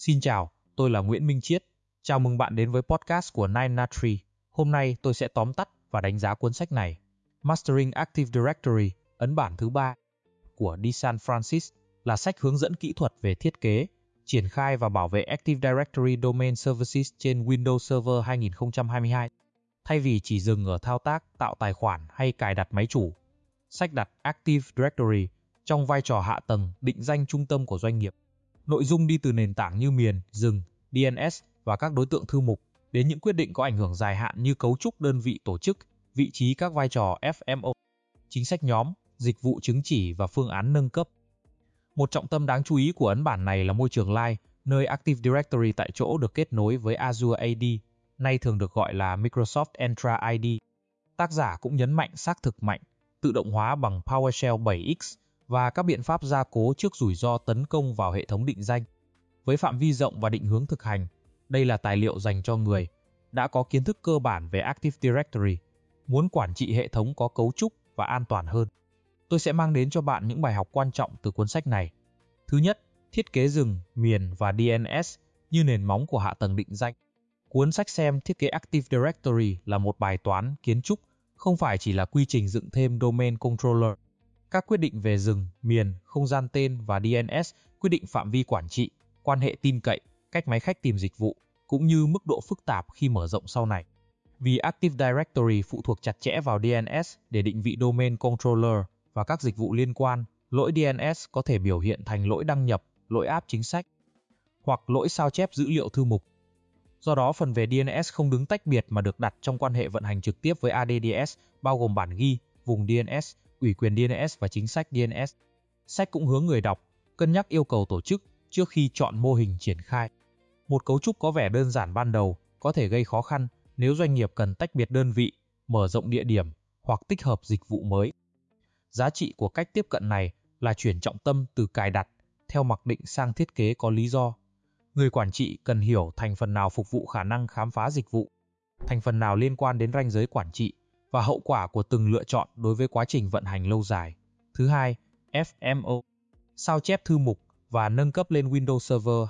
Xin chào, tôi là Nguyễn Minh Chiết. Chào mừng bạn đến với podcast của Nine Nat Tree. Hôm nay tôi sẽ tóm tắt và đánh giá cuốn sách này. Mastering Active Directory, ấn bản thứ 3 của DeSan Francis là sách hướng dẫn kỹ thuật về thiết kế, triển khai và bảo vệ Active Directory Domain Services trên Windows Server 2022. Thay vì chỉ dừng ở thao tác tạo tài khoản hay cài đặt máy chủ, sách đặt Active Directory trong vai trò hạ tầng định danh trung tâm của doanh nghiệp. Nội dung đi từ nền tảng như miền, rừng, DNS và các đối tượng thư mục đến những quyết định có ảnh hưởng dài hạn như cấu trúc đơn vị tổ chức, vị trí các vai trò FMO, chính sách nhóm, dịch vụ chứng chỉ và phương án nâng cấp. Một trọng tâm đáng chú ý của ấn bản này là môi trường live, nơi Active Directory tại chỗ được kết nối với Azure AD, nay thường được gọi là Microsoft Entra ID. Tác giả cũng nhấn mạnh xác thực mạnh, tự động hóa bằng PowerShell 7x và các biện pháp gia cố trước rủi ro tấn công vào hệ thống định danh. Với phạm vi rộng và định hướng thực hành, đây là tài liệu dành cho người đã có kiến thức cơ bản về Active Directory, muốn quản trị hệ thống có cấu trúc và an toàn hơn. Tôi sẽ mang đến cho bạn những bài học quan trọng từ cuốn sách này. Thứ nhất, thiết kế rừng, miền và DNS như nền móng của hạ tầng định danh. Cuốn sách xem thiết kế Active Directory là một bài toán kiến trúc, không phải chỉ là quy trình dựng thêm domain controller. Các quyết định về rừng, miền, không gian tên và DNS quyết định phạm vi quản trị, quan hệ tin cậy, cách máy khách tìm dịch vụ, cũng như mức độ phức tạp khi mở rộng sau này. Vì Active Directory phụ thuộc chặt chẽ vào DNS để định vị domain controller và các dịch vụ liên quan, lỗi DNS có thể biểu hiện thành lỗi đăng nhập, lỗi áp chính sách, hoặc lỗi sao chép dữ liệu thư mục. Do đó, phần về DNS không đứng tách biệt mà được đặt trong quan hệ vận hành trực tiếp với ADDS, bao gồm bản ghi, vùng DNS, ủy quyền DNS và chính sách DNS. Sách cũng hướng người đọc cân nhắc yêu cầu tổ chức trước khi chọn mô hình triển khai. Một cấu trúc có vẻ đơn giản ban đầu có thể gây khó khăn nếu doanh nghiệp cần tách biệt đơn vị, mở rộng địa điểm hoặc tích hợp dịch vụ mới. Giá trị của cách tiếp cận này là chuyển trọng tâm từ cài đặt theo mặc định sang thiết kế có lý do. Người quản trị cần hiểu thành phần nào phục vụ khả năng khám phá dịch vụ, thành phần nào liên quan đến ranh giới quản trị và hậu quả của từng lựa chọn đối với quá trình vận hành lâu dài. Thứ hai, FMO, sao chép thư mục và nâng cấp lên Windows Server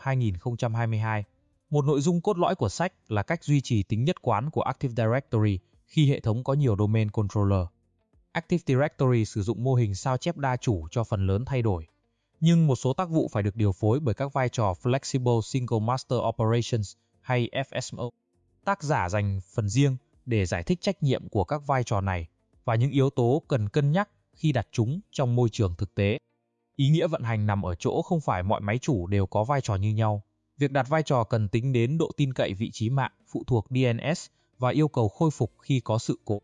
2022. Một nội dung cốt lõi của sách là cách duy trì tính nhất quán của Active Directory khi hệ thống có nhiều domain controller. Active Directory sử dụng mô hình sao chép đa chủ cho phần lớn thay đổi, nhưng một số tác vụ phải được điều phối bởi các vai trò Flexible Single Master Operations hay FSMO. Tác giả dành phần riêng để giải thích trách nhiệm của các vai trò này và những yếu tố cần cân nhắc khi đặt chúng trong môi trường thực tế. Ý nghĩa vận hành nằm ở chỗ không phải mọi máy chủ đều có vai trò như nhau. Việc đặt vai trò cần tính đến độ tin cậy vị trí mạng phụ thuộc DNS và yêu cầu khôi phục khi có sự cố.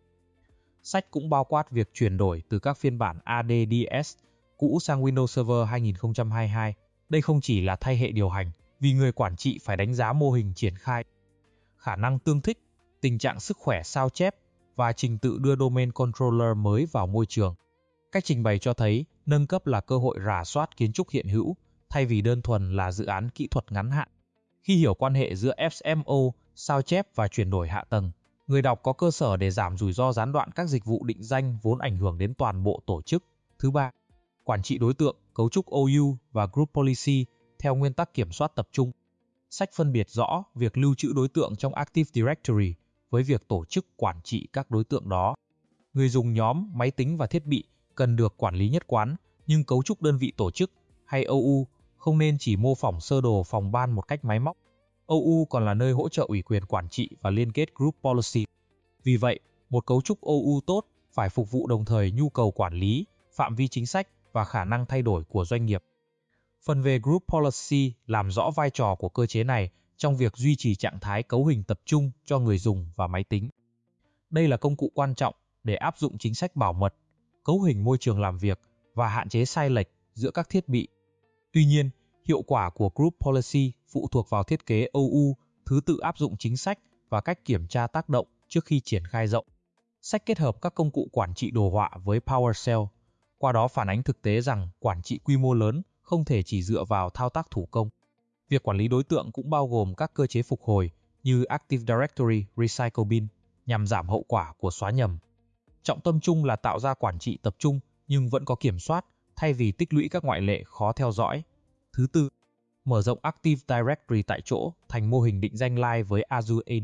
Sách cũng bao quát việc chuyển đổi từ các phiên bản ADDS cũ sang Windows Server 2022. Đây không chỉ là thay hệ điều hành, vì người quản trị phải đánh giá mô hình triển khai, khả năng tương thích, tình trạng sức khỏe sao chép và trình tự đưa domain controller mới vào môi trường. Cách trình bày cho thấy nâng cấp là cơ hội rà soát kiến trúc hiện hữu thay vì đơn thuần là dự án kỹ thuật ngắn hạn. Khi hiểu quan hệ giữa FMO, sao chép và chuyển đổi hạ tầng, người đọc có cơ sở để giảm rủi ro gián đoạn các dịch vụ định danh vốn ảnh hưởng đến toàn bộ tổ chức. Thứ ba, quản trị đối tượng, cấu trúc OU và Group Policy theo nguyên tắc kiểm soát tập trung. Sách phân biệt rõ việc lưu trữ đối tượng trong Active Directory với việc tổ chức quản trị các đối tượng đó. Người dùng nhóm, máy tính và thiết bị cần được quản lý nhất quán, nhưng cấu trúc đơn vị tổ chức hay OU không nên chỉ mô phỏng sơ đồ phòng ban một cách máy móc. OU còn là nơi hỗ trợ ủy quyền quản trị và liên kết Group Policy. Vì vậy, một cấu trúc OU tốt phải phục vụ đồng thời nhu cầu quản lý, phạm vi chính sách và khả năng thay đổi của doanh nghiệp. Phần về Group Policy làm rõ vai trò của cơ chế này trong việc duy trì trạng thái cấu hình tập trung cho người dùng và máy tính. Đây là công cụ quan trọng để áp dụng chính sách bảo mật, cấu hình môi trường làm việc và hạn chế sai lệch giữa các thiết bị. Tuy nhiên, hiệu quả của Group Policy phụ thuộc vào thiết kế OU, thứ tự áp dụng chính sách và cách kiểm tra tác động trước khi triển khai rộng. Sách kết hợp các công cụ quản trị đồ họa với PowerShell, qua đó phản ánh thực tế rằng quản trị quy mô lớn không thể chỉ dựa vào thao tác thủ công. Việc quản lý đối tượng cũng bao gồm các cơ chế phục hồi như Active Directory Recycle Bin nhằm giảm hậu quả của xóa nhầm. Trọng tâm chung là tạo ra quản trị tập trung nhưng vẫn có kiểm soát thay vì tích lũy các ngoại lệ khó theo dõi. Thứ tư, mở rộng Active Directory tại chỗ thành mô hình định danh Live với Azure AD.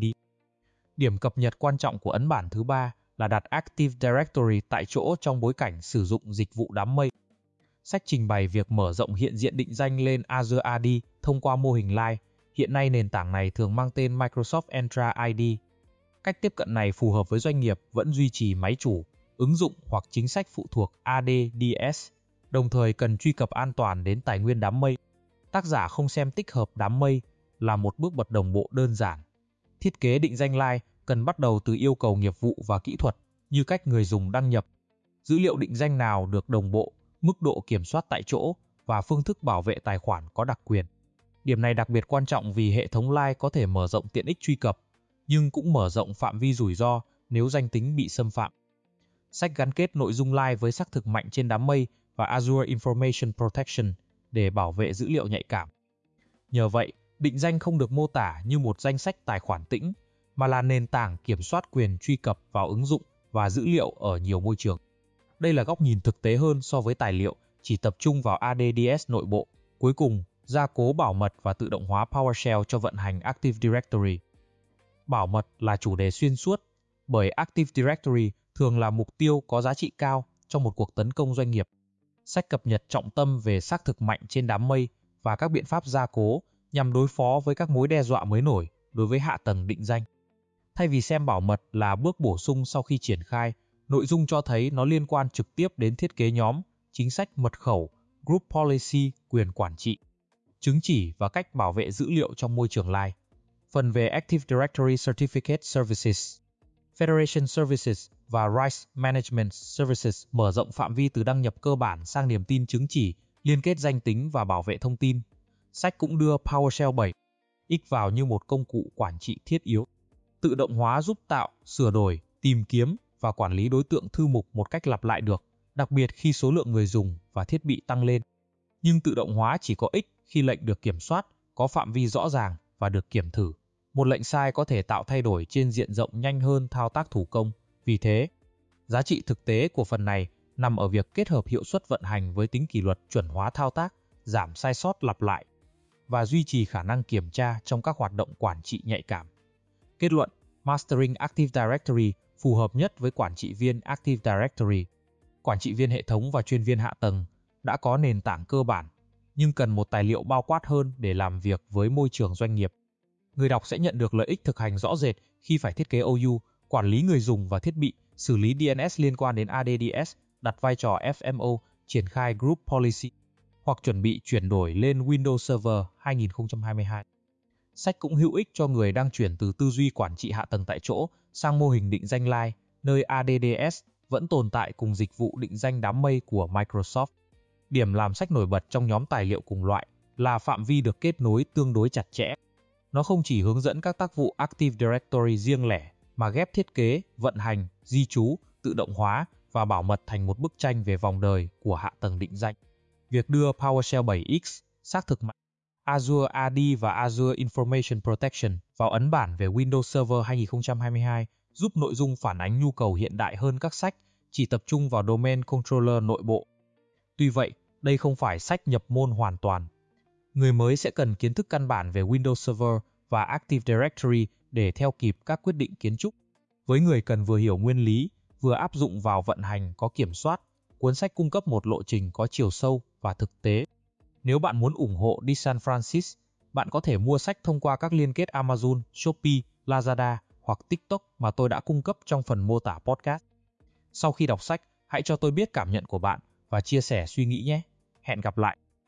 Điểm cập nhật quan trọng của ấn bản thứ 3 là đặt Active Directory tại chỗ trong bối cảnh sử dụng dịch vụ đám mây. Sách trình bày việc mở rộng hiện diện định danh lên Azure AD thông qua mô hình Live. Hiện nay nền tảng này thường mang tên Microsoft Entra ID. Cách tiếp cận này phù hợp với doanh nghiệp vẫn duy trì máy chủ, ứng dụng hoặc chính sách phụ thuộc ADDS, đồng thời cần truy cập an toàn đến tài nguyên đám mây. Tác giả không xem tích hợp đám mây là một bước bật đồng bộ đơn giản. Thiết kế định danh Live cần bắt đầu từ yêu cầu nghiệp vụ và kỹ thuật như cách người dùng đăng nhập, dữ liệu định danh nào được đồng bộ, mức độ kiểm soát tại chỗ và phương thức bảo vệ tài khoản có đặc quyền. Điểm này đặc biệt quan trọng vì hệ thống Live có thể mở rộng tiện ích truy cập, nhưng cũng mở rộng phạm vi rủi ro nếu danh tính bị xâm phạm. Sách gắn kết nội dung Live với xác thực mạnh trên đám mây và Azure Information Protection để bảo vệ dữ liệu nhạy cảm. Nhờ vậy, định danh không được mô tả như một danh sách tài khoản tĩnh, mà là nền tảng kiểm soát quyền truy cập vào ứng dụng và dữ liệu ở nhiều môi trường. Đây là góc nhìn thực tế hơn so với tài liệu chỉ tập trung vào ADDS nội bộ. Cuối cùng, gia cố bảo mật và tự động hóa PowerShell cho vận hành Active Directory. Bảo mật là chủ đề xuyên suốt, bởi Active Directory thường là mục tiêu có giá trị cao trong một cuộc tấn công doanh nghiệp. Sách cập nhật trọng tâm về xác thực mạnh trên đám mây và các biện pháp gia cố nhằm đối phó với các mối đe dọa mới nổi đối với hạ tầng định danh. Thay vì xem bảo mật là bước bổ sung sau khi triển khai, nội dung cho thấy nó liên quan trực tiếp đến thiết kế nhóm, chính sách mật khẩu, group policy, quyền quản trị, chứng chỉ và cách bảo vệ dữ liệu trong môi trường Live. Phần về Active Directory Certificate Services, Federation Services và Rights Management Services mở rộng phạm vi từ đăng nhập cơ bản sang niềm tin chứng chỉ, liên kết danh tính và bảo vệ thông tin. Sách cũng đưa PowerShell 7x vào như một công cụ quản trị thiết yếu. Tự động hóa giúp tạo, sửa đổi, tìm kiếm và quản lý đối tượng thư mục một cách lặp lại được, đặc biệt khi số lượng người dùng và thiết bị tăng lên. Nhưng tự động hóa chỉ có ích khi lệnh được kiểm soát, có phạm vi rõ ràng và được kiểm thử. Một lệnh sai có thể tạo thay đổi trên diện rộng nhanh hơn thao tác thủ công. Vì thế, giá trị thực tế của phần này nằm ở việc kết hợp hiệu suất vận hành với tính kỷ luật chuẩn hóa thao tác, giảm sai sót lặp lại và duy trì khả năng kiểm tra trong các hoạt động quản trị nhạy cảm. Kết luận, Mastering Active Directory phù hợp nhất với quản trị viên Active Directory. Quản trị viên hệ thống và chuyên viên hạ tầng đã có nền tảng cơ bản, nhưng cần một tài liệu bao quát hơn để làm việc với môi trường doanh nghiệp. Người đọc sẽ nhận được lợi ích thực hành rõ rệt khi phải thiết kế OU, quản lý người dùng và thiết bị, xử lý DNS liên quan đến ADDS, đặt vai trò FMO, triển khai Group Policy, hoặc chuẩn bị chuyển đổi lên Windows Server 2022. Sách cũng hữu ích cho người đang chuyển từ tư duy quản trị hạ tầng tại chỗ sang mô hình định danh Live, nơi ADDS vẫn tồn tại cùng dịch vụ định danh đám mây của Microsoft. Điểm làm sách nổi bật trong nhóm tài liệu cùng loại là phạm vi được kết nối tương đối chặt chẽ. Nó không chỉ hướng dẫn các tác vụ Active Directory riêng lẻ, mà ghép thiết kế, vận hành, ghi chú, tự động hóa và bảo mật thành một bức tranh về vòng đời của hạ tầng định danh. Việc đưa PowerShell 7x, xác thực mạnh, Azure AD và Azure Information Protection vào ấn bản về Windows Server 2022 giúp nội dung phản ánh nhu cầu hiện đại hơn các sách chỉ tập trung vào Domain Controller nội bộ. Tuy vậy, đây không phải sách nhập môn hoàn toàn. Người mới sẽ cần kiến thức căn bản về Windows Server và Active Directory để theo kịp các quyết định kiến trúc. Với người cần vừa hiểu nguyên lý, vừa áp dụng vào vận hành có kiểm soát, cuốn sách cung cấp một lộ trình có chiều sâu và thực tế. Nếu bạn muốn ủng hộ đi San Francisco, bạn có thể mua sách thông qua các liên kết Amazon, Shopee, Lazada hoặc TikTok mà tôi đã cung cấp trong phần mô tả podcast. Sau khi đọc sách, hãy cho tôi biết cảm nhận của bạn và chia sẻ suy nghĩ nhé. Hẹn gặp lại!